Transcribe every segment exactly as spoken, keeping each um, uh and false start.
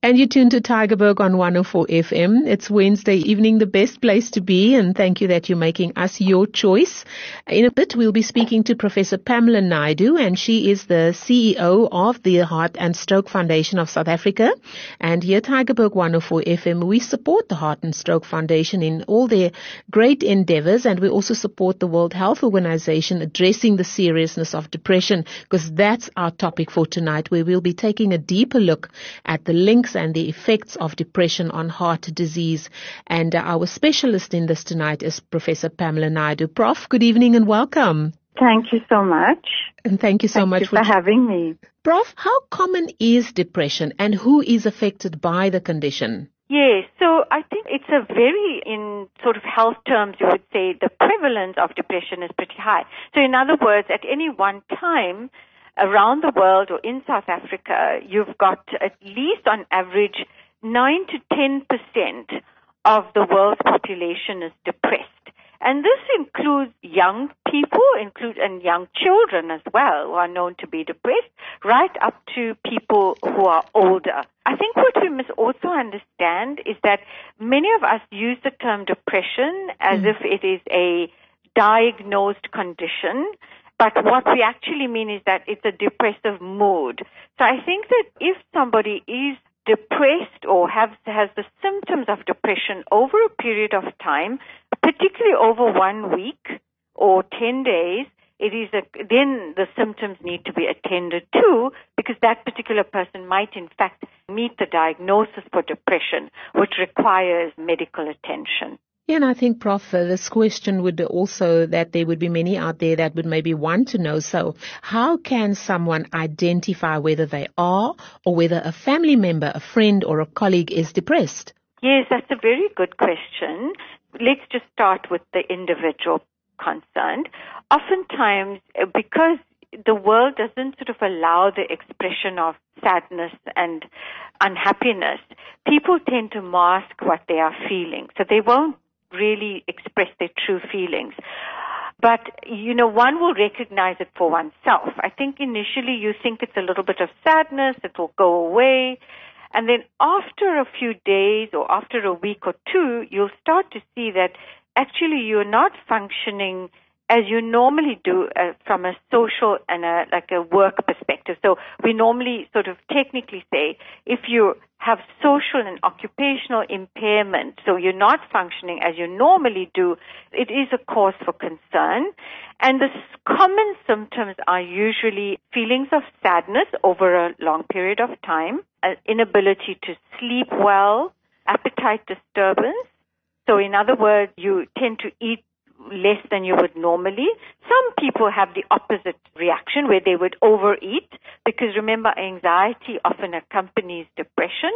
And you tune to Tygerberg on one oh four F M. It's Wednesday evening, the best place to be, and thank you that you're making us your choice. In a bit, we'll be speaking to Professor Pamela Naidoo, and she is the C E O of the Heart and Stroke Foundation of South Africa. And here at Tygerberg one oh four F M, we support the Heart and Stroke Foundation in all their great endeavors, and we also support the World Health Organization addressing the seriousness of depression, because that's our topic for tonight, where we'll be taking a deeper look at the links and the effects of depression on heart disease. And uh, our specialist in this tonight is Professor Pamela Naidoo. Prof, good evening and welcome. Thank you so much. And thank you so thank much you for, for having me. Prof, how common is depression and who is affected by the condition? Yes, so I think it's a very, in sort of health terms, you would say the prevalence of depression is pretty high. So in other words, at any one time, around the world or in South Africa, you've got at least on average nine to ten percent of the world's population is depressed. And this includes young people, include and young children as well, who are known to be depressed, right up to people who are older. I think what we must also understand is that many of us use the term depression as mm. if it is a diagnosed condition. But what we actually mean is that it's a depressive mood. So I think that if somebody is depressed or has, has the symptoms of depression over a period of time, particularly over one week or ten days, it is a, then the symptoms need to be attended to, because that particular person might in fact meet the diagnosis for depression, which requires medical attention. Yeah, and I think, Prof, uh, this question would also, that there would be many out there that would maybe want to know, so how can someone identify whether they are or whether a family member, a friend or a colleague is depressed? Yes, that's a very good question. Let's just start with the individual concerned. Oftentimes, because the world doesn't sort of allow the expression of sadness and unhappiness, people tend to mask what they are feeling. So they won't really express their true feelings. But, you know, one will recognize it for oneself. I think initially you think it's a little bit of sadness, it will go away. And then after a few days or after a week or two, you'll start to see that actually you're not functioning as you normally do uh, from a social and a, like a work perspective. So we normally sort of technically say if you have social and occupational impairment, so you're not functioning as you normally do, it is a cause for concern. And the common symptoms are usually feelings of sadness over a long period of time, an inability to sleep well, appetite disturbance. So in other words, you tend to eat less than you would normally. Some people have the opposite reaction where they would overeat, because remember, anxiety often accompanies depression,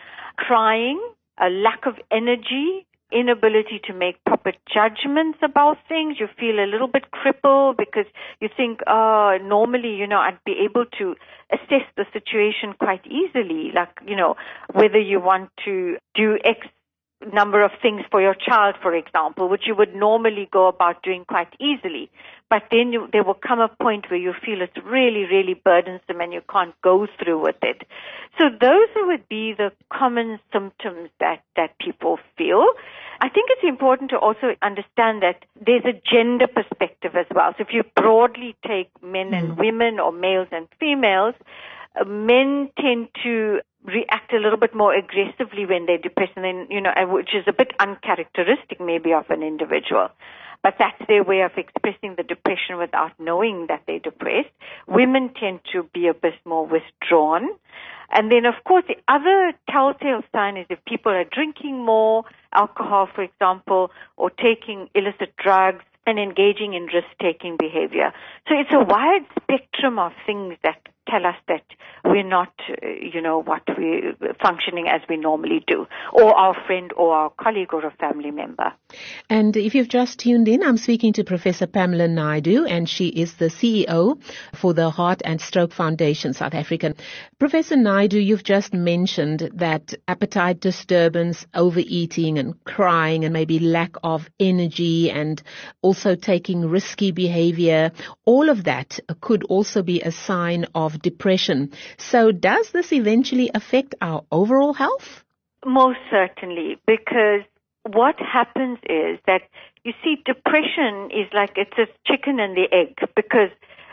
crying, a lack of energy, inability to make proper judgments about things. You feel a little bit crippled because you think, oh, normally, you know, I'd be able to assess the situation quite easily, like, you know, whether you want to do X number of things for your child, for example, which you would normally go about doing quite easily. But then you, there will come a point where you feel it's really, really burdensome and you can't go through with it. So those would be the common symptoms that, that people feel. I think it's important to also understand that there's a gender perspective as well. So if you broadly take men and women or males and females, uh, men tend to react a little bit more aggressively when they're depressed, and then, you know, which is a bit uncharacteristic maybe of an individual. But that's their way of expressing the depression without knowing that they're depressed. Women tend to be a bit more withdrawn. And then, of course, the other telltale sign is if people are drinking more alcohol, for example, or taking illicit drugs and engaging in risk-taking behavior. So it's a wide spectrum of things that tell us that we're not, uh, you know, what we functioning as we normally do, or our friend or our colleague or a family member. And if you've just tuned in, I'm speaking to Professor Pamela Naidoo, and she is the C E O for the Heart and Stroke Foundation South Africa. Professor Naidoo, you've just mentioned that appetite disturbance, overeating and crying and maybe lack of energy and also taking risky behavior, all of that could also be a sign of of depression. So does this eventually affect our overall health? Most certainly, because what happens is that, you see, depression is like it's a chicken and the egg, because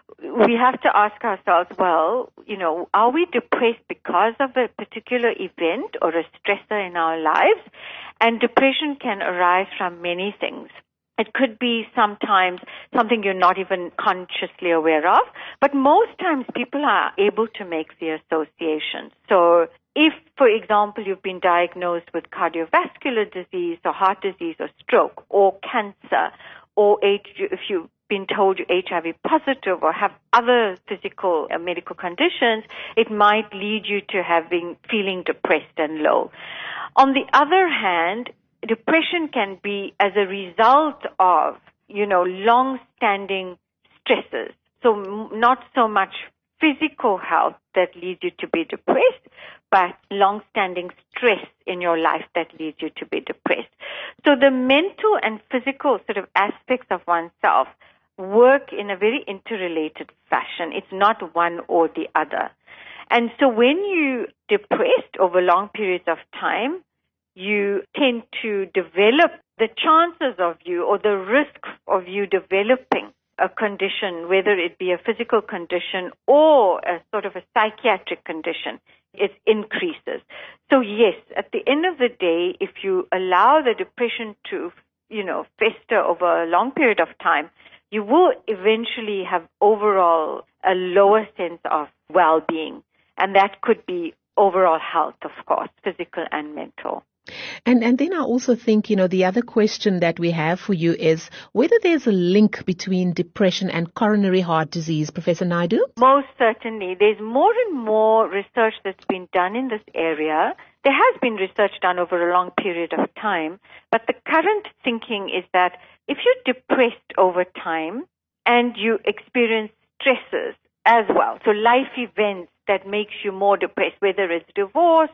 we have to ask ourselves, well, you know, are we depressed because of a particular event or a stressor in our lives? And depression can arise from many things. It could be sometimes something you're not even consciously aware of, but most times people are able to make the association. So if, for example, you've been diagnosed with cardiovascular disease or heart disease or stroke or cancer, or if you've been told you're H I V positive or have other physical or medical conditions, it might lead you to having feeling depressed and low. On the other hand, depression can be as a result of, you know, long-standing stresses. So not so much physical health that leads you to be depressed, but long-standing stress in your life that leads you to be depressed. So the mental and physical sort of aspects of oneself work in a very interrelated fashion. It's not one or the other. And so when you're depressed over long periods of time, you tend to develop the chances of you or the risk of you developing a condition, whether it be a physical condition or a sort of a psychiatric condition, it increases. So yes, at the end of the day, if you allow the depression to, you know, fester over a long period of time, you will eventually have overall a lower sense of well-being. And that could be overall health, of course, physical and mental. And and then I also think, you know, the other question that we have for you is whether there's a link between depression and coronary heart disease, Professor Naidu? Most certainly. There's more and more research that's been done in this area. There has been research done over a long period of time, but the current thinking is that if you're depressed over time and you experience stresses as well, so life events that makes you more depressed, whether it's divorce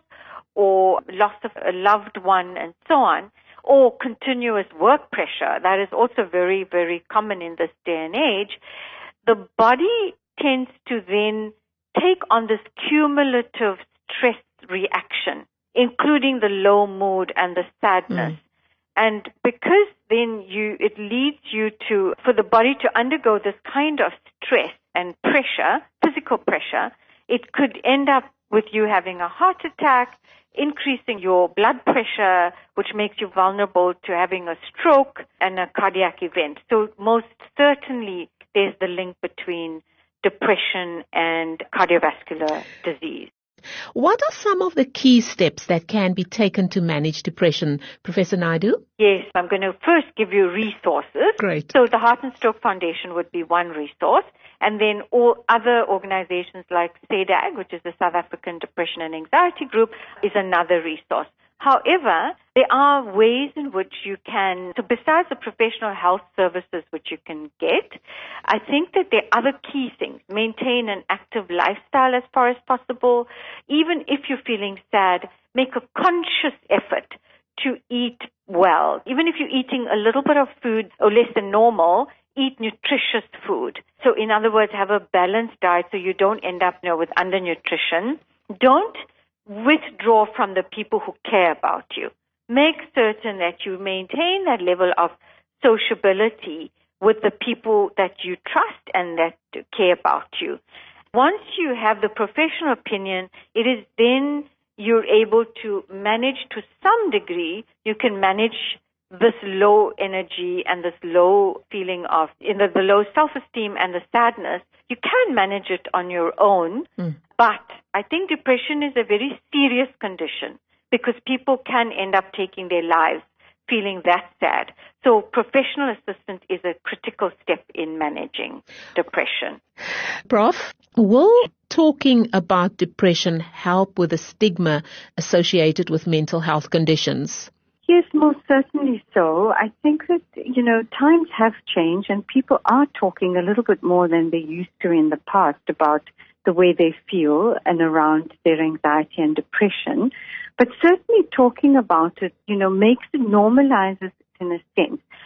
or loss of a loved one and so on, or continuous work pressure, that is also very, very common in this day and age, the body tends to then take on this cumulative stress reaction, including the low mood and the sadness. Mm. And because then you, it leads you to, for the body to undergo this kind of stress and pressure, physical pressure, it could end up with you having a heart attack, increasing your blood pressure, which makes you vulnerable to having a stroke and a cardiac event. So most certainly there's the link between depression and cardiovascular disease. What are some of the key steps that can be taken to manage depression, Professor Naidu? Yes, I'm going to first give you resources. Great. So the Heart and Stroke Foundation would be one resource, and then all other organizations like S A D A G, which is the South African Depression and Anxiety Group, is another resource. However, there are ways in which you can, so besides the professional health services which you can get, I think that there are other key things. Maintain an active lifestyle as far as possible. Even if you're feeling sad, make a conscious effort to eat well. Even if you're eating a little bit of food or less than normal, eat nutritious food. So in other words, have a balanced diet so you don't end up, you know, with undernutrition. Don't withdraw from the people who care about you. Make certain that you maintain that level of sociability with the people that you trust and that care about you. Once you have the professional opinion, it is then you're able to manage to some degree, you can manage this low energy and this low feeling of, in the, the low self-esteem and the sadness. You can manage it on your own, mm. but I think depression is a very serious condition because people can end up taking their lives feeling that sad. So professional assistance is a critical step in managing depression. Prof, will talking about depression help with the stigma associated with mental health conditions? Yes, most certainly so. I think that, you know, times have changed and people are talking a little bit more than they used to in the past about the way they feel and around their anxiety and depression. But certainly talking about it, you know, makes it, normalizes it in a sense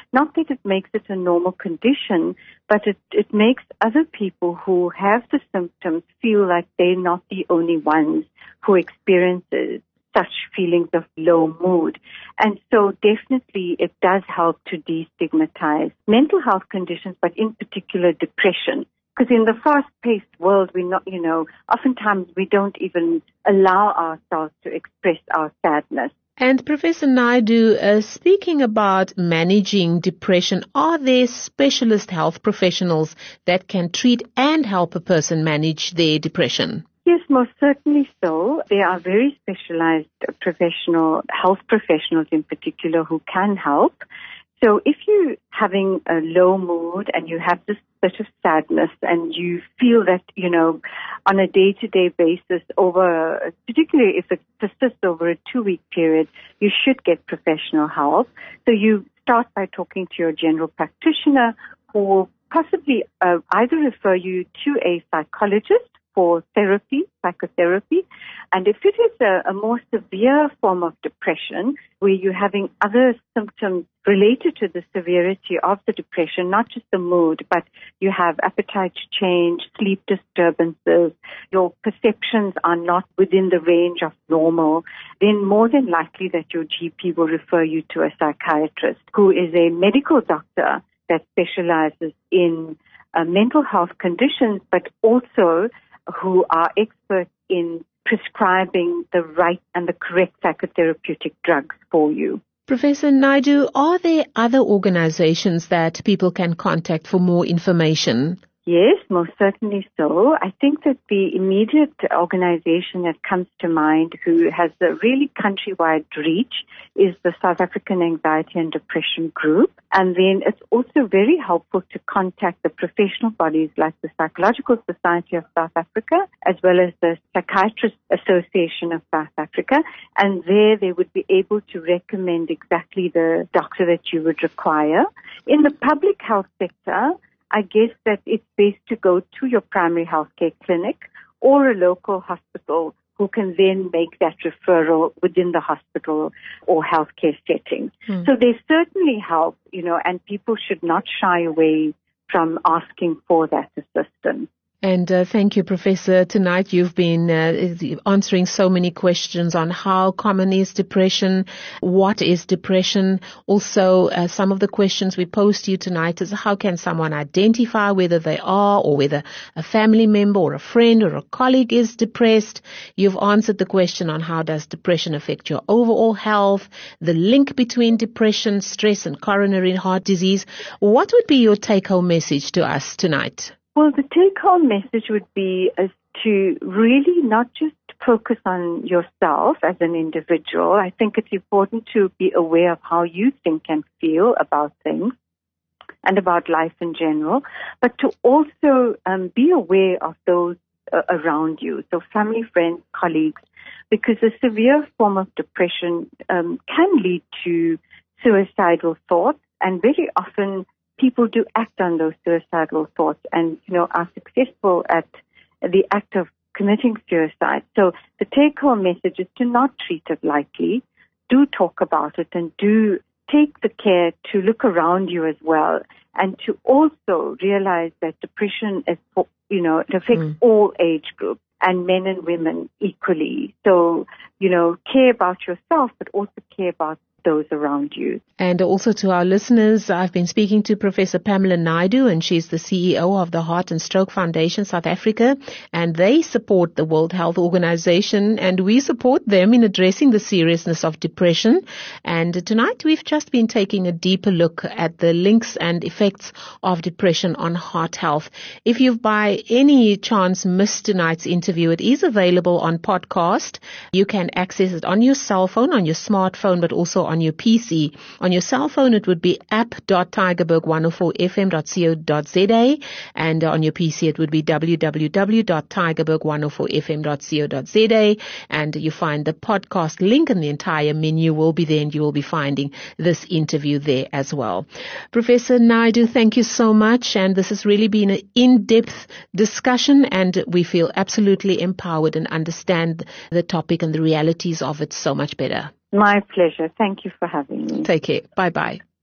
not that it makes it a normal condition, but it, it makes other people who have the symptoms feel like they're not the only ones who experiences such feelings of low mood. And so definitely it does help to destigmatize mental health conditions, but in particular depression. Because in the fast-paced world, we not, you know, oftentimes we don't even allow ourselves to express our sadness. And Professor Naidu, uh, speaking about managing depression, are there specialist health professionals that can treat and help a person manage their depression? Yes, most certainly so. There are very specialized professional, health professionals in particular who can help. So if you're having a low mood and you have this bit of sadness and you feel that, you know, on a day-to-day basis over, particularly if it persists over a two-week period, you should get professional help. So you start by talking to your general practitioner who will possibly uh, either refer you to a psychologist for therapy, psychotherapy. And if it is a, a more severe form of depression, where you're having other symptoms related to the severity of the depression, not just the mood, but you have appetite change, sleep disturbances, your perceptions are not within the range of normal, then more than likely that your G P will refer you to a psychiatrist who is a medical doctor that specializes in uh, mental health conditions, but also who are experts in prescribing the right and the correct psychotherapeutic drugs for you. Professor Naidu, are there other organizations that people can contact for more information? Yes, most certainly so. I think that the immediate organization that comes to mind who has a really countrywide reach is the South African Anxiety and Depression Group. And then it's also very helpful to contact the professional bodies like the Psychological Society of South Africa, as well as the Psychiatrist Association of South Africa. And there they would be able to recommend exactly the doctor that you would require. In the public health sector, I guess that it's best to go to your primary healthcare clinic or a local hospital who can then make that referral within the hospital or healthcare setting. Hmm. So there's certainly help, you know, and people should not shy away from asking for that assistance. And uh, thank you, Professor. Tonight you've been uh, answering so many questions on how common is depression, what is depression. Also, uh, some of the questions we posed to you tonight is how can someone identify whether they are or whether a family member or a friend or a colleague is depressed. You've answered the question on how does depression affect your overall health, the link between depression, stress, and coronary heart disease. What would be your take-home message to us tonight? Well, the take-home message would be is to really not just focus on yourself as an individual. I think it's important to be aware of how you think and feel about things and about life in general, but to also um, be aware of those uh, around you, so family, friends, colleagues, because a severe form of depression um, can lead to suicidal thoughts, and very often people do act on those suicidal thoughts and, you know, are successful at the act of committing suicide. So the take-home message is to not treat it lightly. Do talk about it and do take the care to look around you as well, and to also realize that depression is, you know, it affects mm. all age groups and men and women equally. So, you know, care about yourself, but also care about those around you. And also to our listeners, I've been speaking to Professor Pamela Naidu, and she's the C E O of the Heart and Stroke Foundation South Africa, and they support the World Health Organization, and we support them in addressing the seriousness of depression. And tonight we've just been taking a deeper look at the links and effects of depression on heart health. If you've by any chance missed tonight's interview, it is available on podcast. You can access it on your cell phone, on your smartphone, but also on your P C. On your cell phone, it would be app dot tygerberg one oh four f m dot co dot z a, and on your P C, it would be w w w dot tygerberg one oh four f m dot co dot z a, and you find the podcast link, and the entire menu will be there, and you will be finding this interview there as well. Professor Naidu, thank you so much, and this has really been an in-depth discussion, and we feel absolutely empowered and understand the topic and the realities of it so much better. My pleasure. Thank you for having me. Take care. Bye-bye.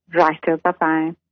Righto, bye-bye.